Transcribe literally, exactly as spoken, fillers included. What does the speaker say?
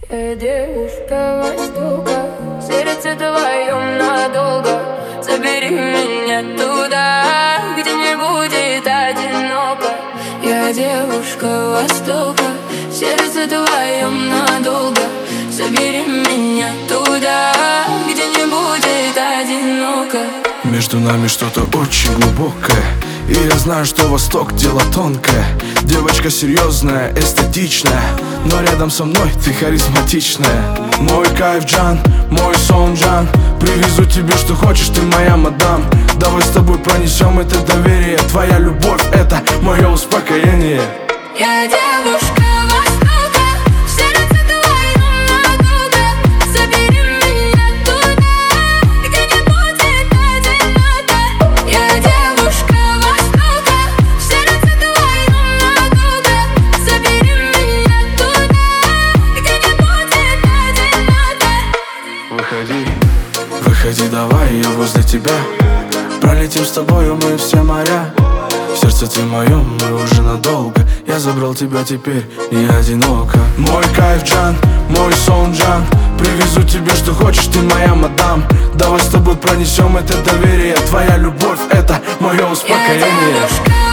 Я девушка востока, сердце твоем надолго. Забери меня туда, где не будет одиноко. Я девушка востока, сердце твоем надолго. Забери меня туда, где не будет одиноко. Между нами что-то очень глубокое, и я знаю, что Восток дело тонкое. Девочка серьезная, эстетичная, но рядом со мной ты харизматичная. Мой кайф, Джан, мой сон, Джан. Привезу тебе, что хочешь, ты моя мадам. Давай с тобой пронесем это доверие. Твоя любовь — это мое успокоение. Я девушка востока, сердце твоем надолго. Забери меня туда, где не будет одиноко. Я девушка востока, сердце твоем надолго. Забери меня туда, где не будет одиноко. Выходи, выходи, давай, я возле тебя. Пролетим с тобою мы все моря. В сердце ты моем, мы уже надолго. Я забрал тебя, теперь не одиноко. Мой кайф, Джан, мой сон, Джан. Привезу тебе, что хочешь, ты моя мадам. Давай с тобой пронесем это доверие. Твоя любовь — это мое успокоение. Я девушка